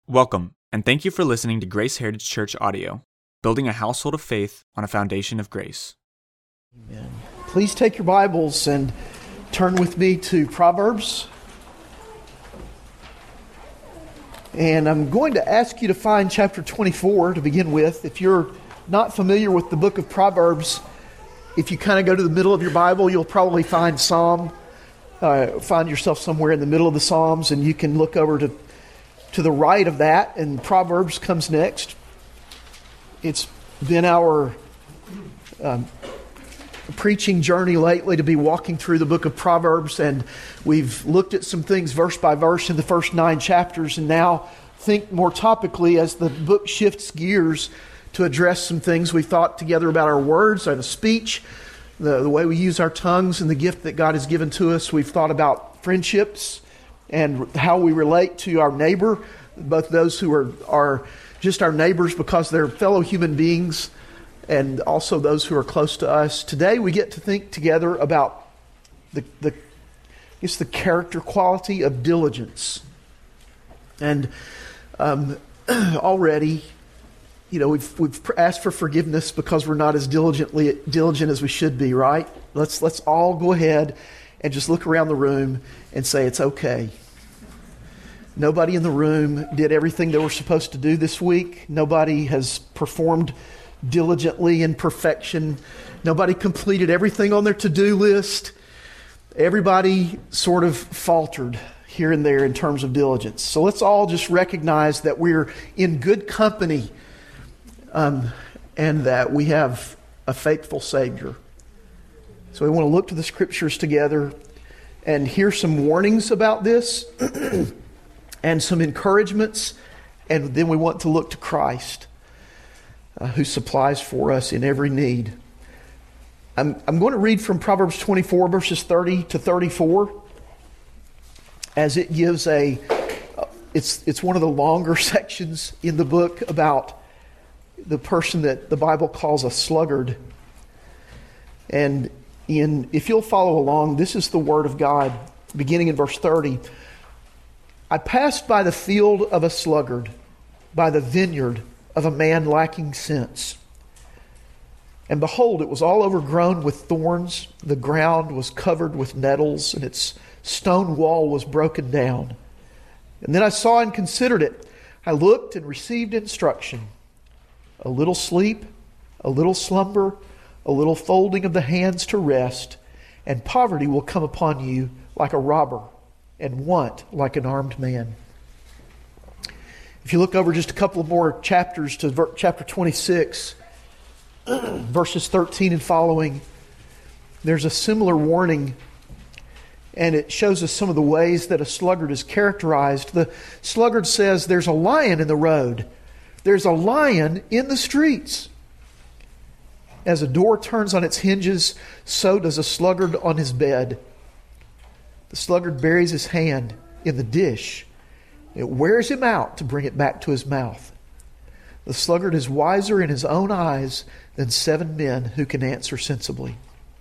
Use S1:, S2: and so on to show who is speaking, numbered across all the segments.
S1: Welcome, and thank you for listening to Grace Heritage Church audio, building a household of faith on a foundation of grace.
S2: Amen. Please take your Bibles and turn with me to Proverbs. And I'm going to ask you to find chapter 24 to begin with. If you're not familiar with the book of Proverbs, if you kind of go to the middle of your Bible, you'll probably find find yourself somewhere in the middle of the Psalms, and you can look over to the right of that, and Proverbs comes next. It's been our preaching journey lately to be walking through the book of Proverbs, and we've looked at some things verse by verse in the first 9 chapters, and now think more topically as the book shifts gears to address some things we've thought together about our words, our speech, the way we use our tongues, and the gift that God has given to us. We've thought about friendships and how we relate to our neighbor, both those who are just our neighbors because they're fellow human beings, and also those who are close to us. Today we get to think together about the character quality of diligence. And already, we've asked for forgiveness because we're not as diligent as we should be, right? Let's all go ahead and just look around the room and say it's okay. Nobody in the room did everything they were supposed to do this week. Nobody has performed diligently in perfection. Nobody completed everything on their to-do list. Everybody sort of faltered here and there in terms of diligence. So let's all just recognize that we're in good company and that we have a faithful Savior. So we want to look to the Scriptures together and hear some warnings about this and some encouragements, and then we want to look to Christ who supplies for us in every need. I'm going to read from Proverbs 24, verses 30 to 34, as it gives it's one of the longer sections in the book about the person that the Bible calls a sluggard. And if you'll follow along, this is the Word of God, beginning in verse 30. I passed by the field of a sluggard, by the vineyard of a man lacking sense. And behold, it was all overgrown with thorns. The ground was covered with nettles, and its stone wall was broken down. And then I saw and considered it. I looked and received instruction. A little sleep, a little slumber, a little folding of the hands to rest, and poverty will come upon you like a robber, and want like an armed man. If you look over just a couple of more chapters to chapter 26, verses 13 and following, there's a similar warning, and it shows us some of the ways that a sluggard is characterized. The sluggard says, there's a lion in the road. There's a lion in the streets. As a door turns on its hinges, so does a sluggard on his bed. The sluggard buries his hand in the dish. It wears him out to bring it back to his mouth. The sluggard is wiser in his own eyes than 7 men who can answer sensibly.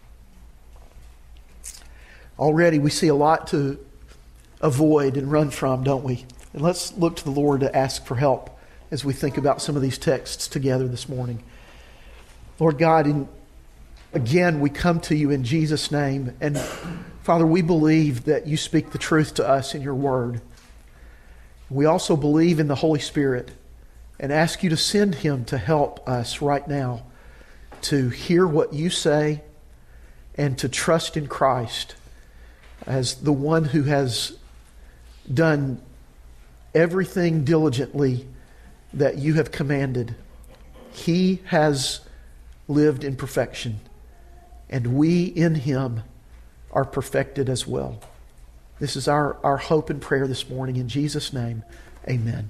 S2: Already we see a lot to avoid and run from, don't we? And let's look to the Lord to ask for help as we think about some of these texts together this morning. Lord God, again we come to you in Jesus' name, and Father, we believe that you speak the truth to us in your word. We also believe in the Holy Spirit and ask you to send him to help us right now to hear what you say and to trust in Christ as the one who has done everything diligently that you have commanded. He has lived in perfection, and we in him are perfected as well. This is our hope and prayer this morning. In Jesus' name, amen.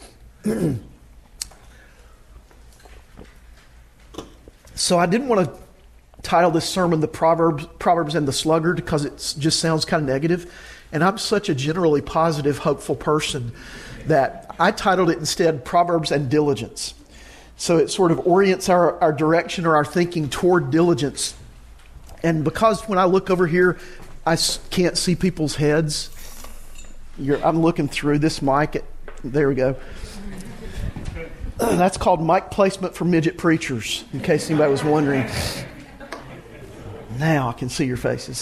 S2: So I didn't want to title this sermon The Proverbs and the Sluggard because it just sounds kind of negative. And I'm such a generally positive, hopeful person that I titled it instead Proverbs and Diligence. So it sort of orients our direction or our thinking toward diligence. And because when I look over here, I can't see people's heads. I'm looking through this mic There we go. That's called mic placement for midget preachers, in case anybody was wondering. Now I can see your faces.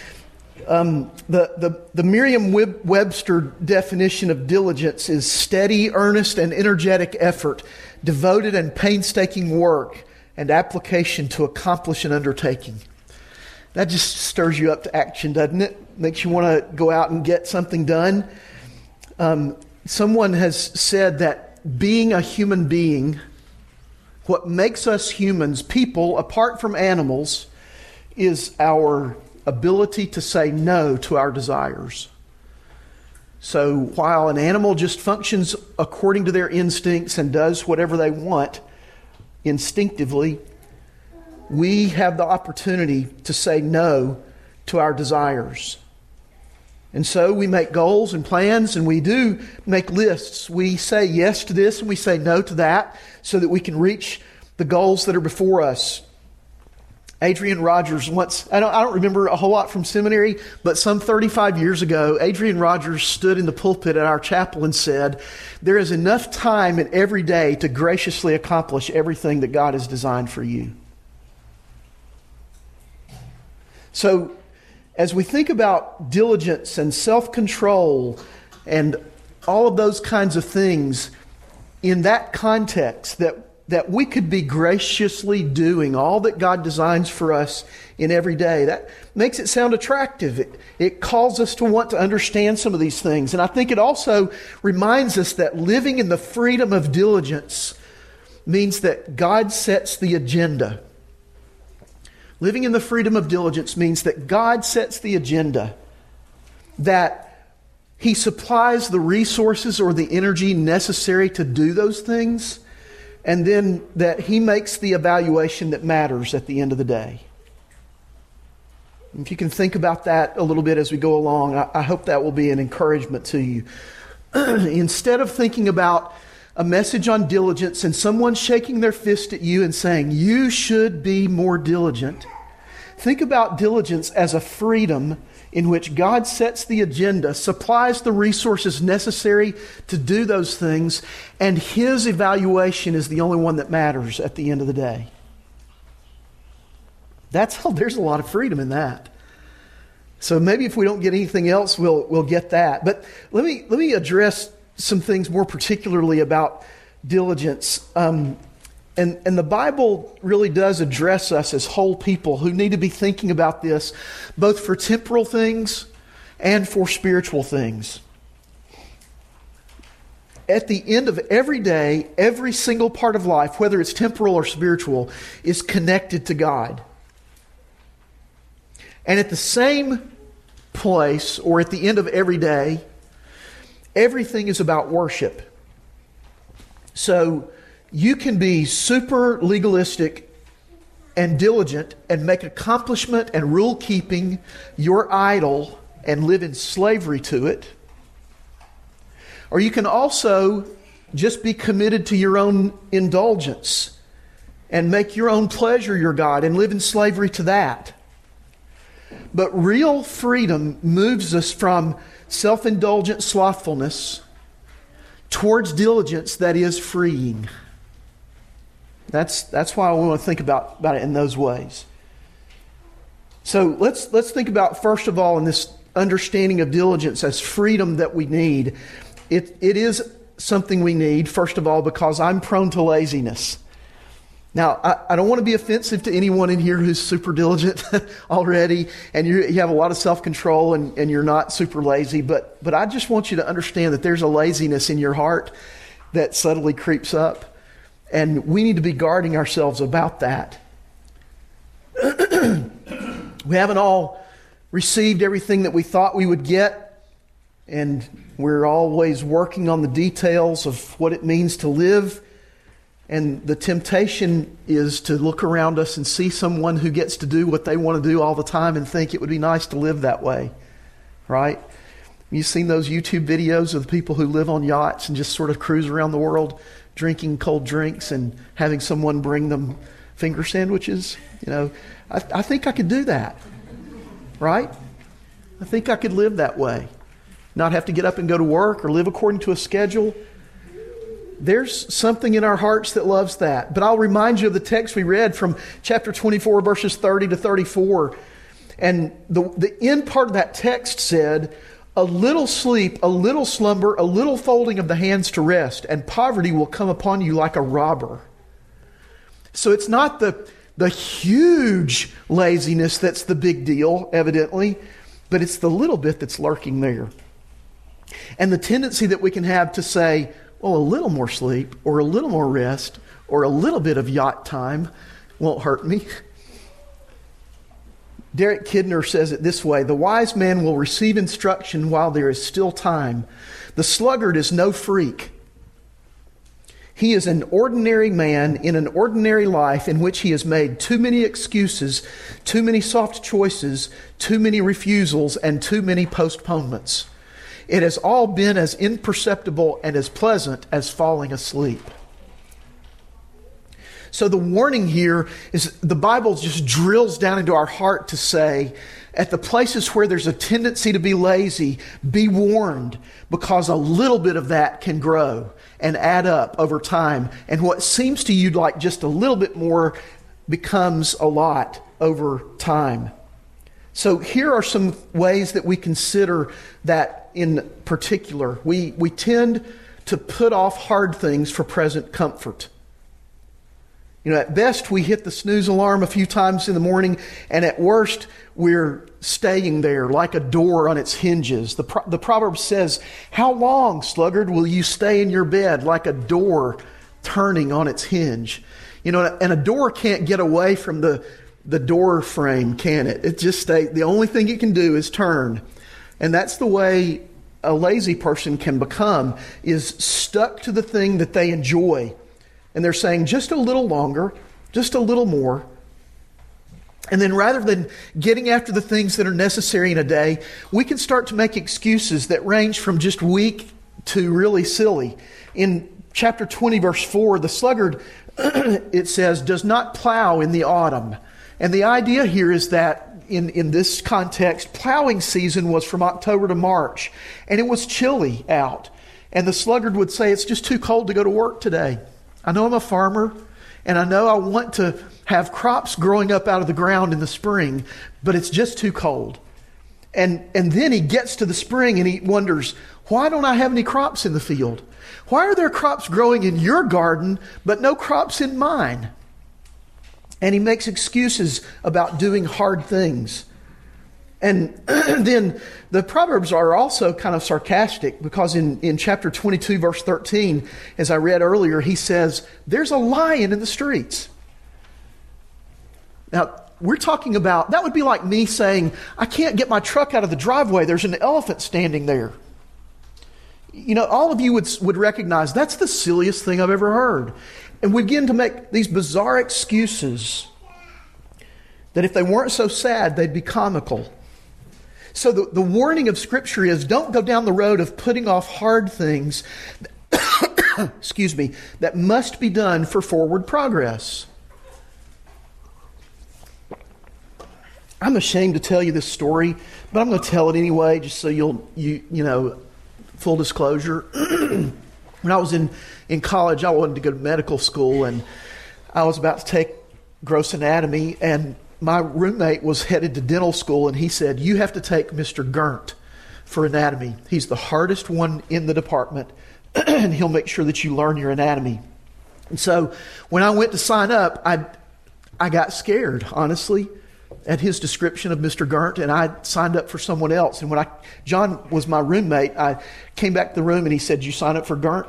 S2: The Merriam-Webster definition of diligence is steady, earnest, and energetic effort, devoted and painstaking work, and application to accomplish an undertaking. That just stirs you up to action, doesn't it? Makes you want to go out and get something done. Someone has said that being a human being, what makes us humans, people, apart from animals, is our ability to say no to our desires. So while an animal just functions according to their instincts and does whatever they want instinctively, we have the opportunity to say no to our desires. And so we make goals and plans, and we do make lists. We say yes to this and we say no to that so that we can reach the goals that are before us. Adrian Rogers once, I don't remember a whole lot from seminary, but some 35 years ago, Adrian Rogers stood in the pulpit at our chapel and said, "There is enough time in every day to graciously accomplish everything that God has designed for you." So, as we think about diligence and self-control and all of those kinds of things, in that context, that we could be graciously doing all that God designs for us in every day, that makes it sound attractive. It calls us to want to understand some of these things. And I think it also reminds us that living in the freedom of diligence means that God sets the agenda. Living in the freedom of diligence means that God sets the agenda, that He supplies the resources or the energy necessary to do those things, and then that He makes the evaluation that matters at the end of the day. If you can think about that a little bit as we go along, I hope that will be an encouragement to you. Instead of thinking about a message on diligence and someone shaking their fist at you and saying, "You should be more diligent," think about diligence as a freedom in which God sets the agenda, supplies the resources necessary to do those things, and His evaluation is the only one that matters at the end of the day. There's a lot of freedom in that. So maybe if we don't get anything else, we'll get that. But let me address some things more particularly about diligence. And the Bible really does address us as whole people who need to be thinking about this, both for temporal things and for spiritual things. At the end of every day, every single part of life, whether it's temporal or spiritual, is connected to God. And at the same place, or at the end of every day, everything is about worship. So you can be super legalistic and diligent and make accomplishment and rule keeping your idol and live in slavery to it. Or you can also just be committed to your own indulgence and make your own pleasure your God and live in slavery to that. But real freedom moves us from self-indulgent slothfulness towards diligence that is freeing. That's why I want to think about it in those ways. So let's think about, first of all, in this understanding of diligence as freedom that we need. It is something we need, first of all, because I'm prone to laziness. Now, I don't want to be offensive to anyone in here who's super diligent already, and you have a lot of self-control and you're not super lazy, but I just want you to understand that there's a laziness in your heart that subtly creeps up, and we need to be guarding ourselves about that. We haven't all received everything that we thought we would get, and we're always working on the details of what it means to live. And the temptation is to look around us and see someone who gets to do what they want to do all the time and think it would be nice to live that way, right? You've seen those YouTube videos of the people who live on yachts and just sort of cruise around the world drinking cold drinks and having someone bring them finger sandwiches. You know, I think I could do that, right? I think I could live that way. Not have to get up and go to work or live according to a schedule. There's something in our hearts that loves that. But I'll remind you of the text we read from chapter 24, verses 30 to 34. And the end part of that text said, a little sleep, a little slumber, a little folding of the hands to rest, and poverty will come upon you like a robber. So it's not the huge laziness that's the big deal, evidently, but it's the little bit that's lurking there. And the tendency that we can have to say, well, a little more sleep, or a little more rest, or a little bit of yacht time won't hurt me. Derek Kidner says it this way: the wise man will receive instruction while there is still time. The sluggard is no freak. He is an ordinary man in an ordinary life in which he has made too many excuses, too many soft choices, too many refusals, and too many postponements. It has all been as imperceptible and as pleasant as falling asleep. So the warning here is the Bible just drills down into our heart to say, at the places where there's a tendency to be lazy, be warned, because a little bit of that can grow and add up over time. And what seems to you like just a little bit more becomes a lot over time. So here are some ways that we consider that in particular. We tend to put off hard things for present comfort. You know, at best, we hit the snooze alarm a few times in the morning, and at worst, we're staying there like a door on its hinges. The proverb says, how long, sluggard, will you stay in your bed like a door turning on its hinge? You know, and a door can't get away from the door frame, can it? It just stays. The only thing it can do is turn. And that's the way a lazy person can become, is stuck to the thing that they enjoy. And they're saying just a little longer, just a little more. And then rather than getting after the things that are necessary in a day, we can start to make excuses that range from just weak to really silly. In chapter 20, verse 4, the sluggard, it says, does not plow in the autumn. And the idea here is that in this context, plowing season was from October to March. And it was chilly out. And the sluggard would say, it's just too cold to go to work today. I know I'm a farmer, and I know I want to have crops growing up out of the ground in the spring, but it's just too cold. And then he gets to the spring and he wonders, why don't I have any crops in the field? Why are there crops growing in your garden, but no crops in mine? And he makes excuses about doing hard things. And then the Proverbs are also kind of sarcastic, because in chapter 22, verse 13, as I read earlier, he says, there's a lion in the streets. Now, we're talking about, that would be like me saying, I can't get my truck out of the driveway. There's an elephant standing there. You know, all of you would recognize that's the silliest thing I've ever heard. And we begin to make these bizarre excuses that if they weren't so sad, they'd be comical. So the warning of Scripture is, don't go down the road of putting off hard things excuse me, that must be done for forward progress. I'm ashamed to tell you this story, but I'm going to tell it anyway, just so you know, full disclosure. When I was in college, I wanted to go to medical school, and I was about to take gross anatomy, and my roommate was headed to dental school, and he said, you have to take Mr. Gerndt for anatomy. He's the hardest one in the department, and he'll make sure that you learn your anatomy. And so when I went to sign up, I got scared, honestly, at his description of Mr. Gerndt, and I signed up for someone else. And when John was my roommate, I came back to the room, and he said, you sign up for Gerndt?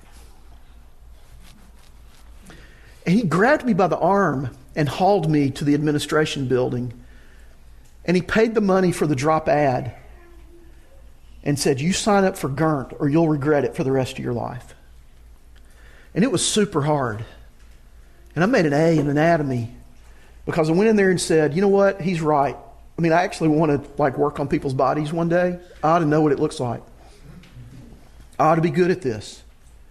S2: And he grabbed me by the arm and hauled me to the administration building. And he paid the money for the drop ad and said, you sign up for Gerndt or you'll regret it for the rest of your life. And it was super hard. And I made an A in anatomy because I went in there and said, you know what? He's right. I mean, I actually want to work on people's bodies one day. I ought to know what it looks like. I ought to be good at this.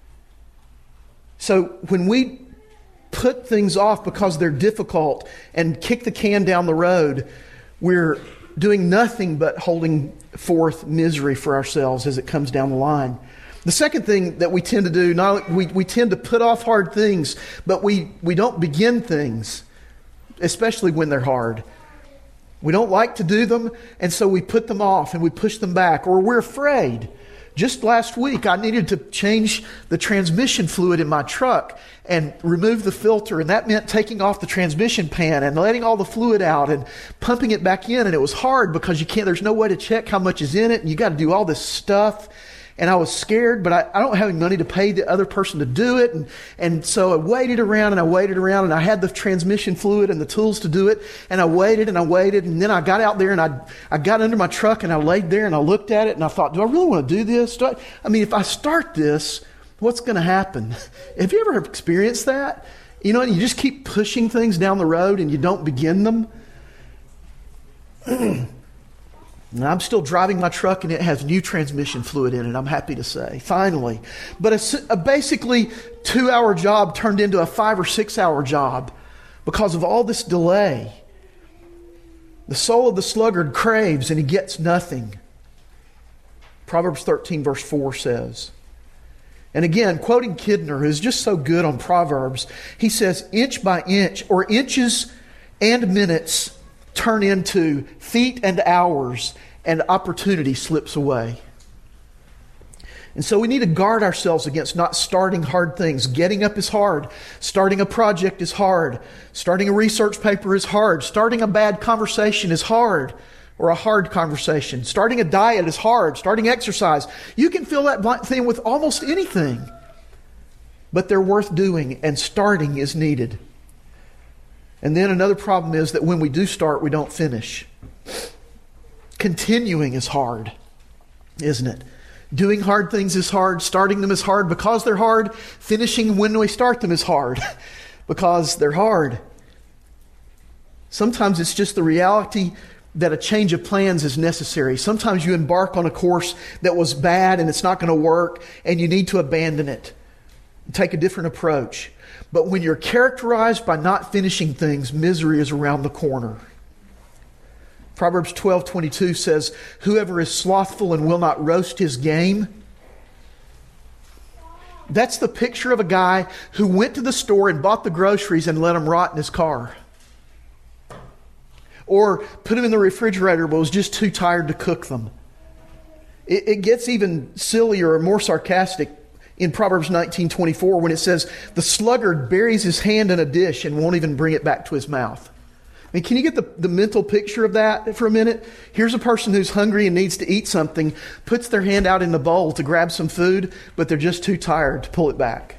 S2: So when we put things off because they're difficult and kick the can down the road, we're doing nothing but holding forth misery for ourselves as it comes down the line. The second thing that we tend to do, we tend to put off hard things, but we don't begin things, especially when they're hard. We don't like to do them, and so we put them off and we push them back, or we're afraid. Just last week, I needed to change the transmission fluid in my truck and remove the filter, and that meant taking off the transmission pan and letting all the fluid out and pumping it back in, and it was hard because there's no way to check how much is in it, and you got to do all this stuff. And I was scared, but I don't have any money to pay the other person to do it. And so I waited around, and I had the transmission fluid and the tools to do it. And I waited, and then I got out there, and I got under my truck, and I laid there, and I looked at it, and I thought, do I really want to do this? If I start this, what's going to happen? Have you ever experienced that? You know, and you just keep pushing things down the road, and you don't begin them. And I'm still driving my truck, and it has new transmission fluid in it, I'm happy to say, finally. But a basically 2-hour job turned into a 5 or 6 hour job because of all this delay. The soul of the sluggard craves, and he gets nothing. Proverbs 13 verse 4 says. And again, quoting Kidner, who's just so good on Proverbs, he says, inch by inch, or inches and minutes, turn into feet and hours, and opportunity slips away. And so we need to guard ourselves against not starting hard things. Getting up is hard. Starting a project is hard. Starting a research paper is hard. Starting a bad conversation is hard, or a hard conversation. Starting a diet is hard. Starting exercise. You can fill that thing with almost anything. But they're worth doing, and starting is needed. And then another problem is that when we do start, we don't finish. Continuing is hard, isn't it? Doing hard things is hard. Starting them is hard because they're hard. Finishing when we start them is hard because they're hard. Sometimes it's just the reality that a change of plans is necessary. Sometimes you embark on a course that was bad and it's not going to work, and you need to abandon it and take a different approach. But when you're characterized by not finishing things, misery is around the corner. Proverbs 12:22 says, whoever is slothful and will not roast his game. That's the picture of a guy who went to the store and bought the groceries and let them rot in his car. Or put them in the refrigerator but was just too tired to cook them. It gets even sillier or more sarcastic in Proverbs 19:24 when it says, the sluggard buries his hand in a dish and won't even bring it back to his mouth. I mean, can you get the mental picture of that for a minute? Here's a person who's hungry and needs to eat something, puts their hand out in the bowl to grab some food, but they're just too tired to pull it back.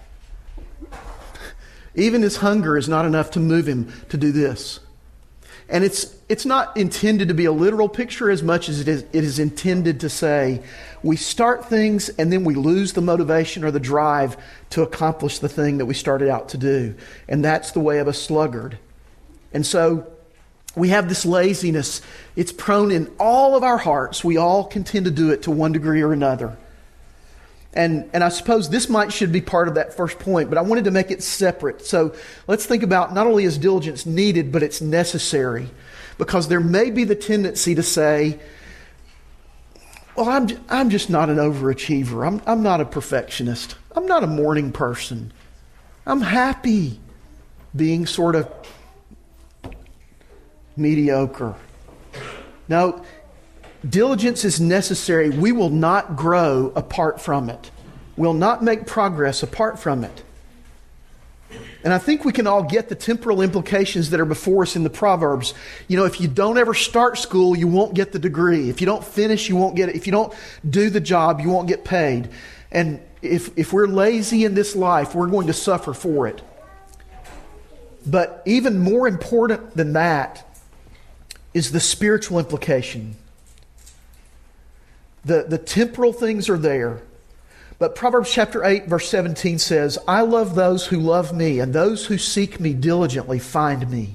S2: Even his hunger is not enough to move him to do this. And it's not intended to be a literal picture as much as it is intended to say we start things and then we lose the motivation or the drive to accomplish the thing that we started out to do. And that's the way of a sluggard. And so we have this laziness. It's prone in all of our hearts. We all can tend to do it to one degree or another. And I suppose this should be part of that first point, but I wanted to make it separate. So let's think about not only is diligence needed, but it's necessary. Because there may be the tendency to say, well, I'm just not an overachiever. I'm not a perfectionist. I'm not a morning person. I'm happy being sort of mediocre. No, diligence is necessary. We will not grow apart from it. We'll not make progress apart from it. And I think we can all get the temporal implications that are before us in the Proverbs. You know, if you don't ever start school, you won't get the degree. If you don't finish, you won't get it. If you don't do the job, you won't get paid. And if we're lazy in this life, we're going to suffer for it. But even more important than that is the spiritual implication. The temporal things are there. But Proverbs chapter 8 verse 17 says, I love those who love me, and those who seek me diligently find me.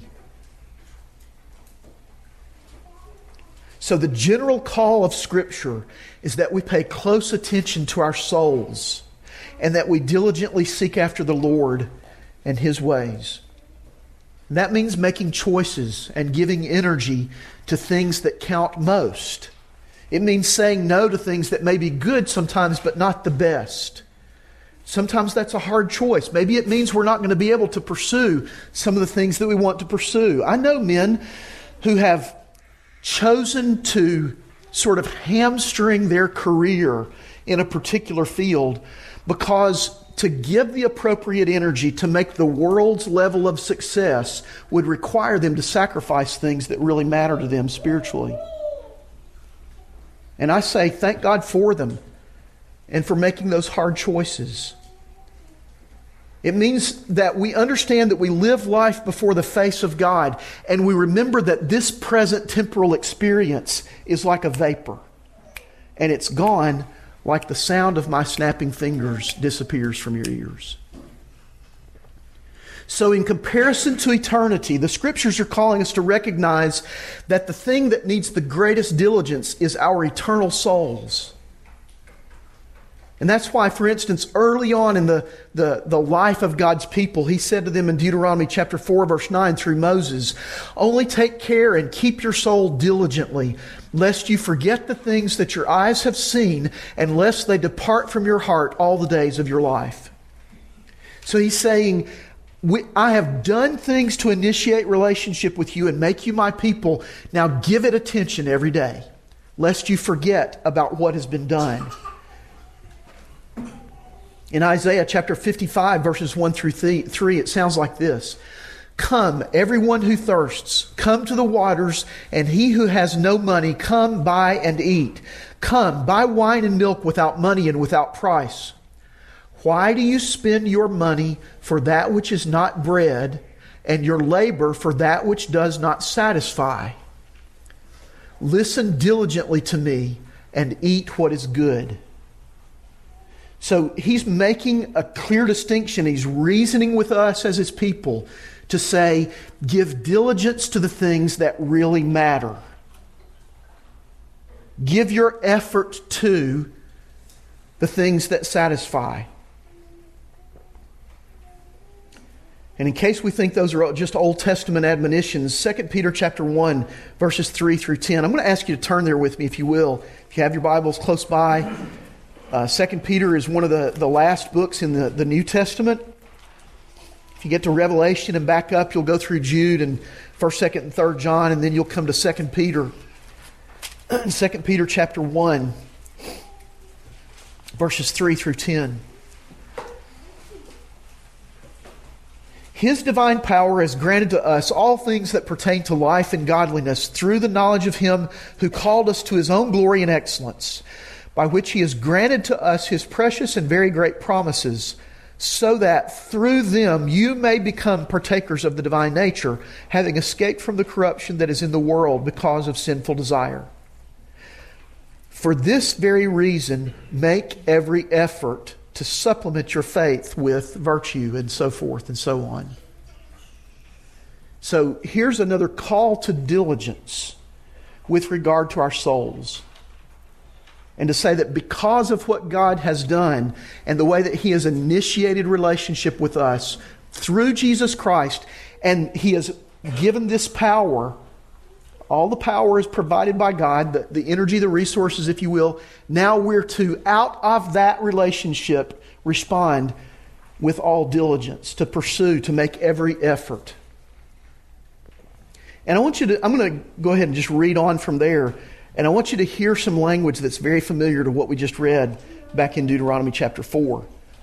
S2: So the general call of Scripture is that we pay close attention to our souls and that we diligently seek after the Lord and His ways. And that means making choices and giving energy to things that count most It means saying no to things that may be good sometimes, but not the best. Sometimes that's a hard choice. Maybe it means we're not going to be able to pursue some of the things that we want to pursue. I know men who have chosen to sort of hamstring their career in a particular field because to give the appropriate energy to make the world's level of success would require them to sacrifice things that really matter to them spiritually. And I say, thank God for them and for making those hard choices. It means that we understand that we live life before the face of God, and we remember that this present temporal experience is like a vapor, and it's gone like the sound of my snapping fingers disappears from your ears. So in comparison to eternity, the Scriptures are calling us to recognize that the thing that needs the greatest diligence is our eternal souls. And that's why, for instance, early on in the life of God's people, He said to them in Deuteronomy chapter 4, verse 9 through Moses, "Only take care and keep your soul diligently, lest you forget the things that your eyes have seen, and lest they depart from your heart all the days of your life." So He's saying, I have done things to initiate relationship with you and make you my people. Now give it attention every day, lest you forget about what has been done. In Isaiah chapter 55, verses 1 through 3, it sounds like this. "Come, everyone who thirsts, come to the waters, and he who has no money, come buy and eat. Come, buy wine and milk without money and without price. Why do you spend your money for that which is not bread, and your labor for that which does not satisfy? Listen diligently to me, and eat what is good." So He's making a clear distinction. He's reasoning with us as His people to say, give diligence to the things that really matter. Give your effort to the things that satisfy. And in case we think those are just Old Testament admonitions, 2 Peter chapter 1, verses 3 through 10. I'm going to ask you to turn there with me, if you will. If you have your Bibles close by. 2 Peter is one of the last books in the New Testament. If you get to Revelation and back up, you'll go through Jude and 1st, 2nd, and 3rd John, and then you'll come to 2 Peter. 2 Peter chapter 1, verses 3 through 10. "His divine power has granted to us all things that pertain to life and godliness through the knowledge of Him who called us to His own glory and excellence, by which He has granted to us His precious and very great promises, so that through them you may become partakers of the divine nature, having escaped from the corruption that is in the world because of sinful desire. For this very reason, make every effort to supplement your faith with virtue," and so forth and so on. So here's another call to diligence with regard to our souls. And to say that because of what God has done and the way that He has initiated relationship with us through Jesus Christ, and He has given this power, all the power is provided by God, the energy, the resources, if you will. Now we're to, out of that relationship, respond with all diligence, to pursue, to make every effort. And I'm going to go ahead and just read on from there. And I want you to hear some language that's very familiar to what we just read back in Deuteronomy chapter 4.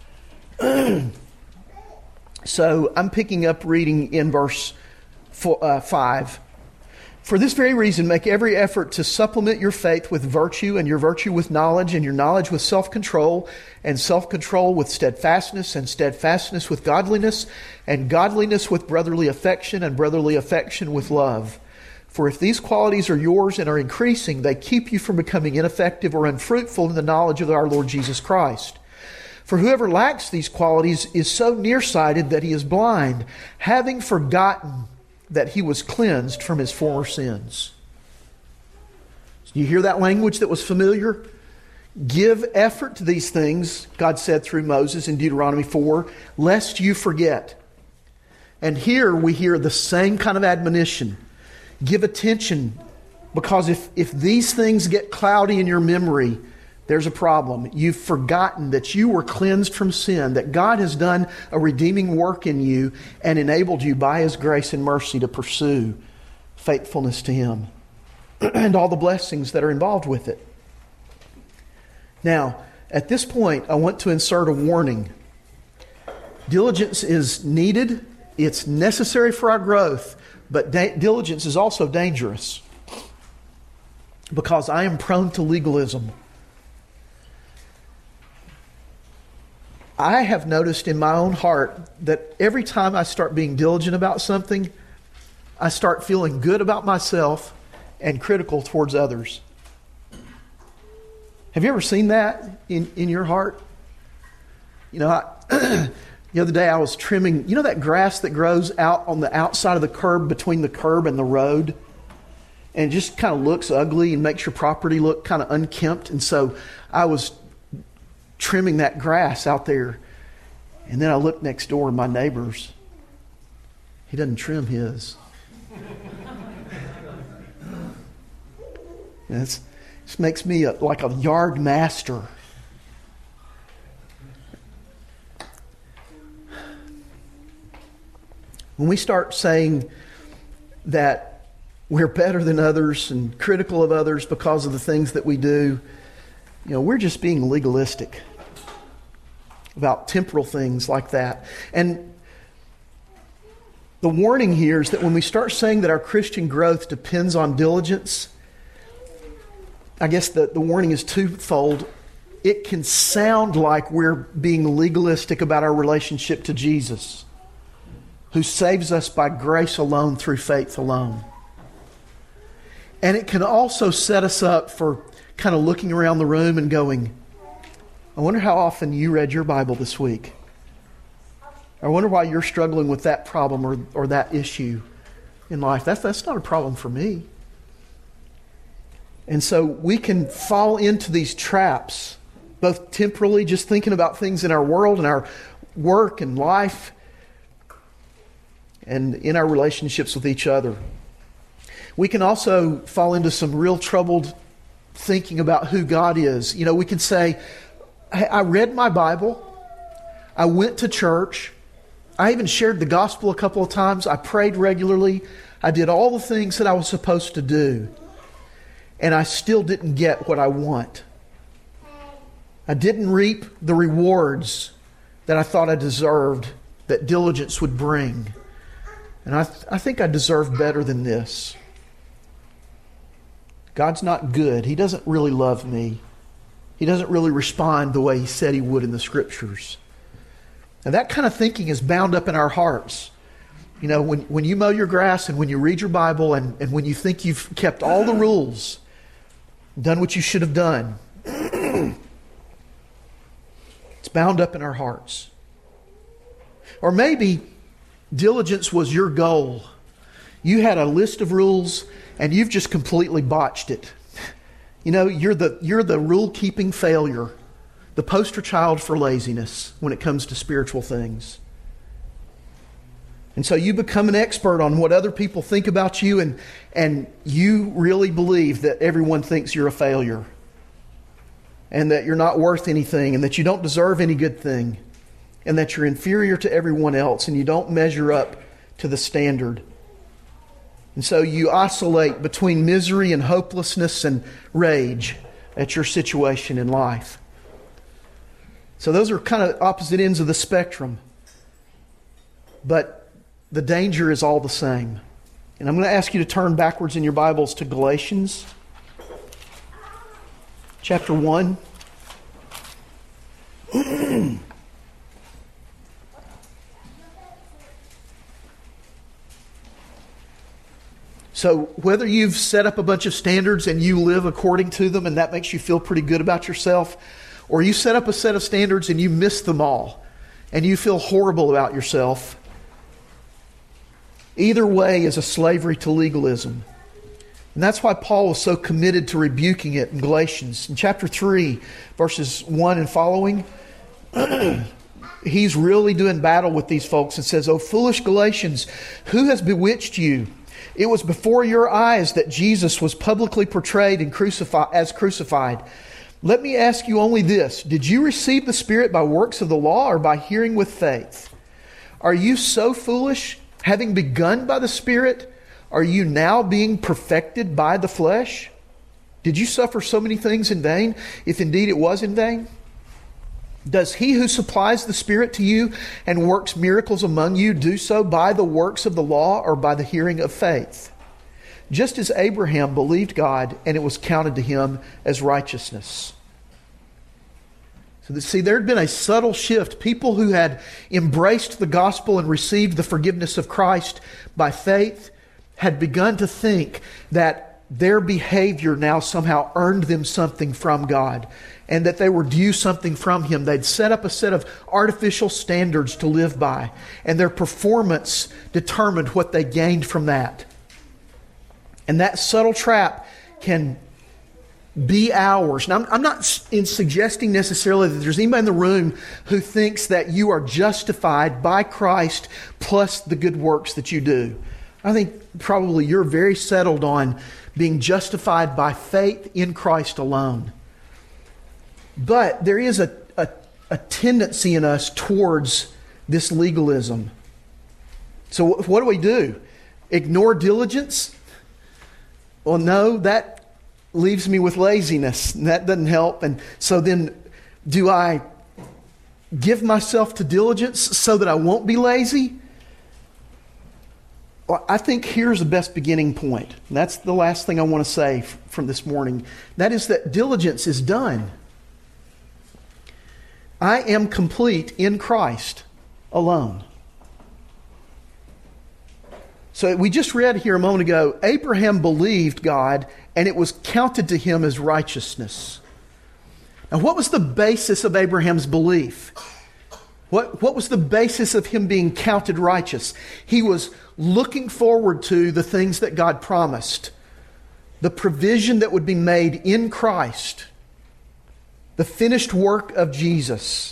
S2: So I'm picking up reading in verse 5. "For this very reason, make every effort to supplement your faith with virtue, and your virtue with knowledge, and your knowledge with self-control, and self-control with steadfastness, and steadfastness with godliness, and godliness with brotherly affection, and brotherly affection with love. For if these qualities are yours and are increasing, they keep you from becoming ineffective or unfruitful in the knowledge of our Lord Jesus Christ. For whoever lacks these qualities is so nearsighted that he is blind, having forgotten that he was cleansed from his former sins." Do you hear that language that was familiar? Give effort to these things, God said through Moses in Deuteronomy 4, lest you forget. And here we hear the same kind of admonition. Give attention Because if these things get cloudy in your memory, there's a problem. You've forgotten that you were cleansed from sin, that God has done a redeeming work in you and enabled you by His grace and mercy to pursue faithfulness to Him and all the blessings that are involved with it. Now, at this point, I want to insert a warning. Diligence is needed. It's necessary for our growth, but diligence is also dangerous because I am prone to legalism. I have noticed in my own heart that every time I start being diligent about something, I start feeling good about myself and critical towards others. Have you ever seen that in your heart? You know, the other day I was trimming, you know that grass that grows out on the outside of the curb between the curb and the road? And it just kind of looks ugly and makes your property look kind of unkempt. And so I was trimming that grass out there. And then I looked next door and my neighbor's, he doesn't trim his. This makes me like a yard master. When we start saying that we're better than others and critical of others because of the things that we do, you know, we're just being legalistic about temporal things like that. And the warning here is that when we start saying that our Christian growth depends on diligence, I guess the warning is twofold. It can sound like we're being legalistic about our relationship to Jesus, who saves us by grace alone through faith alone. And it can also set us up for kind of looking around the room and going, I wonder how often you read your Bible this week. I wonder why you're struggling with that problem or that issue in life. That's not a problem for me. And so we can fall into these traps, both temporally, just thinking about things in our world and our work and life, and in our relationships with each other. We can also fall into some real troubled thinking about who God is. You know, we can say, hey, I read my Bible, I went to church, I even shared the gospel a couple of times, I prayed regularly, I did all the things that I was supposed to do, and I still didn't get what I want. I didn't reap the rewards that I thought I deserved, that diligence would bring. And I think I deserve better than this. God's not good. He doesn't really love me. He doesn't really respond the way He said He would in the Scriptures. And that kind of thinking is bound up in our hearts. You know, when you mow your grass and when you read your Bible and when you think you've kept all the rules, done what you should have done, it's bound up in our hearts. Or maybe diligence was your goal. You had a list of rules and you've just completely botched it. You know, you're the rule-keeping failure, the poster child for laziness when it comes to spiritual things. And so you become an expert on what other people think about you, and you really believe that everyone thinks you're a failure and that you're not worth anything and that you don't deserve any good thing and that you're inferior to everyone else and you don't measure up to the standard. And so you oscillate between misery and hopelessness and rage at your situation in life. So those are kind of opposite ends of the spectrum. But the danger is all the same. And I'm going to ask you to turn backwards in your Bibles to Galatians chapter 1. So whether you've set up a bunch of standards and you live according to them and that makes you feel pretty good about yourself, or you set up a set of standards and you miss them all and you feel horrible about yourself, either way is a slavery to legalism. And that's why Paul was so committed to rebuking it in Galatians. In chapter 3, verses 1 and following, he's really doing battle with these folks and says, "O foolish Galatians, who has bewitched you? It was before your eyes that Jesus was publicly portrayed and crucified. Let me ask you only this. Did you receive the Spirit by works of the law or by hearing with faith? Are you so foolish? Having begun by the Spirit, are you now being perfected by the flesh? Did you suffer so many things in vain, if indeed it was in vain? Does he who supplies the Spirit to you and works miracles among you do so by the works of the law or by the hearing of faith? Just as Abraham believed God and it was counted to him as righteousness. So see, there had been a subtle shift. People who had embraced the gospel and received the forgiveness of Christ by faith had begun to think that their behavior now somehow earned them something from God and that they were due something from Him. They'd set up a set of artificial standards to live by, and their performance determined what they gained from that. And that subtle trap can be ours. Now, I'm not suggesting necessarily that there's anybody in the room who thinks that you are justified by Christ plus the good works that you do. I think probably you're very settled on being justified by faith in Christ alone. But there is a tendency in us towards this legalism. So what do? Ignore diligence? Well, no, that leaves me with laziness, and that doesn't help. And so then, do I give myself to diligence so that I won't be lazy? Well, I think here's the best beginning point. And that's the last thing I want to say from this morning. That is that diligence is done. I am complete in Christ alone. So we just read here a moment ago, Abraham believed God and it was counted to him as righteousness. Now, what was the basis of Abraham's belief? What was the basis of him being counted righteous? He was looking forward to the things that God promised. The provision that would be made in Christ. The finished work of Jesus.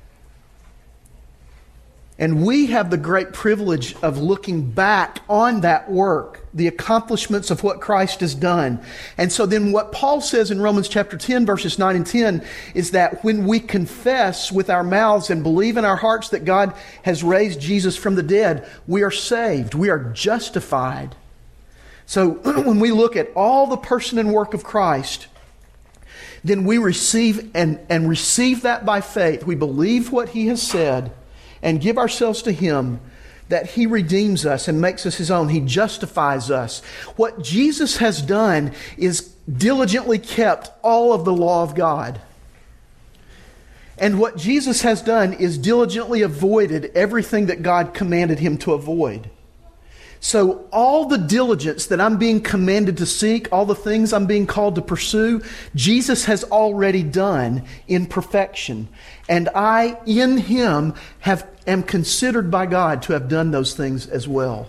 S2: And we have the great privilege of looking back on that work, the accomplishments of what Christ has done. And so then what Paul says in Romans chapter 10, verses 9 and 10, is that when we confess with our mouths and believe in our hearts that God has raised Jesus from the dead, we are saved. We are justified. So when we look at all the person and work of Christ, then we receive and receive that by faith. We believe what He has said and give ourselves to Him, that He redeems us and makes us His own. He justifies us. What Jesus has done is diligently kept all of the law of God. And what Jesus has done is diligently avoided everything that God commanded Him to avoid. So all the diligence that I'm being commanded to seek, all the things I'm being called to pursue, Jesus has already done in perfection. And I, in Him, am considered by God to have done those things as well.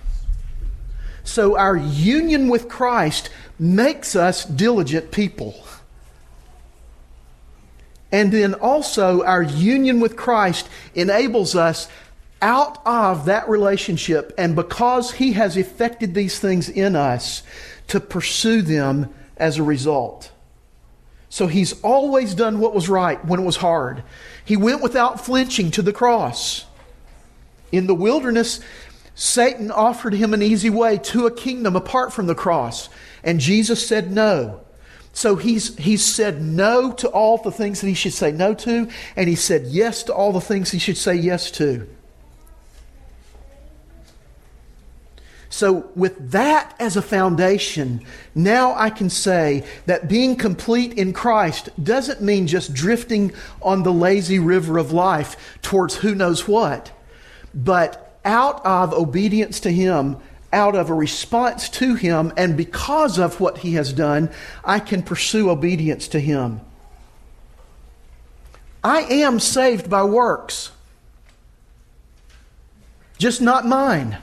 S2: So our union with Christ makes us diligent people. And then also our union with Christ enables us out of that relationship, and because He has effected these things in us, to pursue them as a result. So He's always done what was right when it was hard. He went without flinching to the cross. In the wilderness, Satan offered Him an easy way to a kingdom apart from the cross, and Jesus said no. So he's said no to all the things that He should say no to, and He said yes to all the things He should say yes to. So with that as a foundation, now I can say that being complete in Christ doesn't mean just drifting on the lazy river of life towards who knows what, but out of obedience to Him, out of a response to Him, and because of what He has done, I can pursue obedience to Him. I am saved by works, just not mine.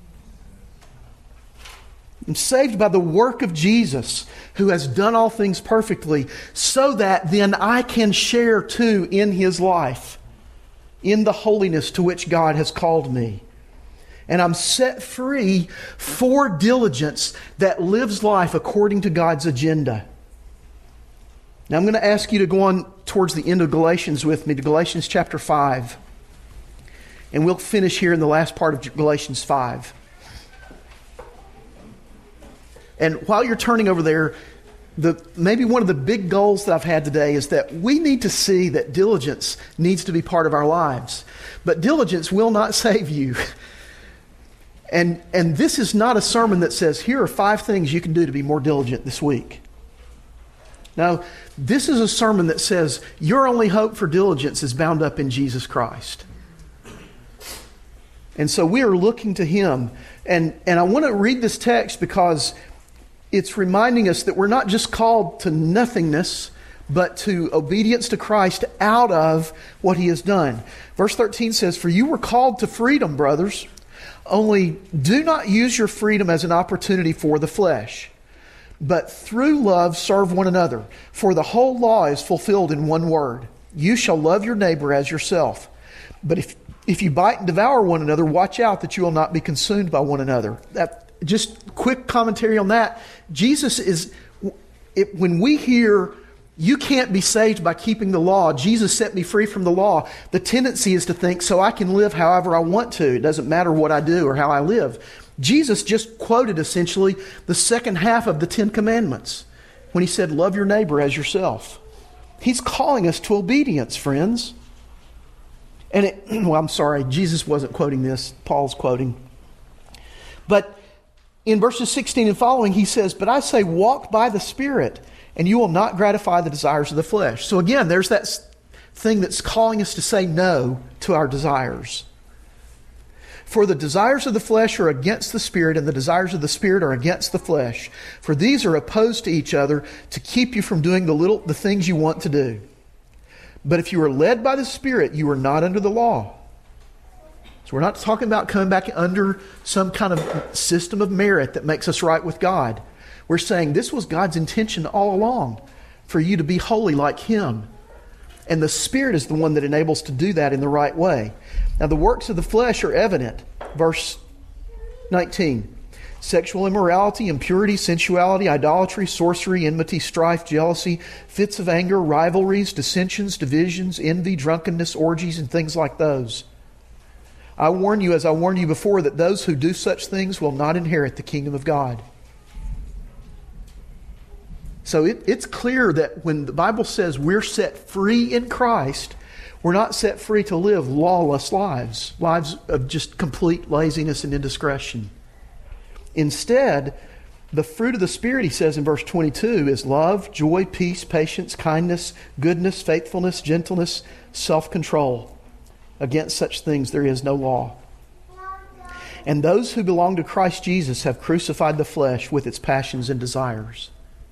S2: I'm saved by the work of Jesus, who has done all things perfectly, so that then I can share too in His life, in the holiness to which God has called me. And I'm set free for diligence that lives life according to God's agenda. Now I'm going to ask you to go on towards the end of Galatians with me, to Galatians chapter 5. And we'll finish here in the last part of Galatians 5. And while you're turning over there, maybe one of the big goals that I've had today is that we need to see that diligence needs to be part of our lives. But diligence will not save you. And this is not a sermon that says, here are 5 things you can do to be more diligent this week. No, this is a sermon that says, your only hope for diligence is bound up in Jesus Christ. And so we are looking to Him. And I want to read this text because it's reminding us that we're not just called to nothingness, but to obedience to Christ out of what He has done. Verse 13 says, for you were called to freedom, brothers. Only do not use your freedom as an opportunity for the flesh, but through love serve one another. For the whole law is fulfilled in one word. You shall love your neighbor as yourself. But if you bite and devour one another, watch out that you will not be consumed by one another. Just quick commentary on that. Jesus is, when we hear, you can't be saved by keeping the law, Jesus set me free from the law, the tendency is to think, so I can live however I want to. It doesn't matter what I do or how I live. Jesus just quoted essentially the second half of the 10 Commandments when He said, love your neighbor as yourself. He's calling us to obedience, friends. And I'm sorry, Jesus wasn't quoting this. Paul's quoting. But in verses 16 and following, he says, but I say walk by the Spirit, and you will not gratify the desires of the flesh. So again, there's that thing that's calling us to say no to our desires. For the desires of the flesh are against the Spirit, and the desires of the Spirit are against the flesh. For these are opposed to each other to keep you from doing the things you want to do. But if you are led by the Spirit, you are not under the law. So we're not talking about coming back under some kind of system of merit that makes us right with God. We're saying this was God's intention all along, for you to be holy like Him. And the Spirit is the one that enables to do that in the right way. Now the works of the flesh are evident. Verse 19. Sexual immorality, impurity, sensuality, idolatry, sorcery, enmity, strife, jealousy, fits of anger, rivalries, dissensions, divisions, envy, drunkenness, orgies, and things like those. I warn you, as I warned you before, that those who do such things will not inherit the kingdom of God. So it's clear that when the Bible says we're set free in Christ, we're not set free to live lawless lives, lives of just complete laziness and indiscretion. Instead, the fruit of the Spirit, he says in verse 22, is love, joy, peace, patience, kindness, goodness, faithfulness, gentleness, self-control. Against such things there is no law. And those who belong to Christ Jesus have crucified the flesh with its passions and desires.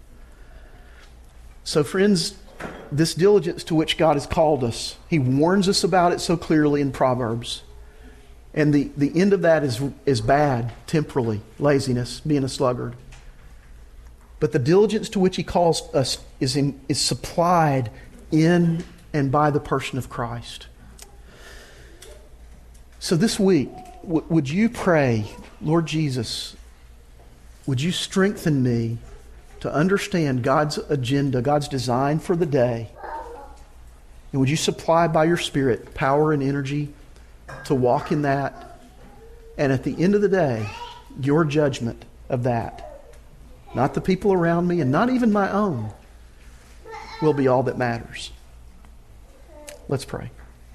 S2: So friends, this diligence to which God has called us, He warns us about it so clearly in Proverbs. And the end of that is bad, temporally, laziness, being a sluggard. But the diligence to which He calls us is supplied in and by the person of Christ. So this week, would you pray, Lord Jesus, would you strengthen me to understand God's agenda, God's design for the day? And would you supply by your Spirit power and energy to walk in that? And at the end of the day, your judgment of that, not the people around me and not even my own, will be all that matters. Let's pray.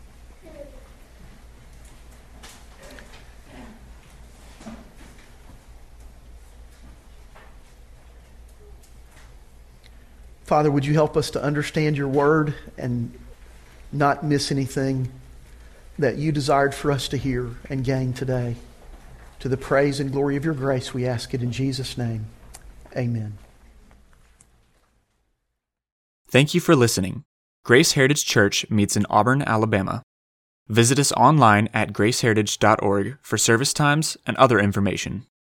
S2: Father, would you help us to understand your word and not miss anything that you desired for us to hear and gain today? To the praise and glory of your grace, we ask it in Jesus' name. Amen.
S1: Thank you for listening. Grace Heritage Church meets in Auburn, Alabama. Visit us online at graceheritage.org for service times and other information.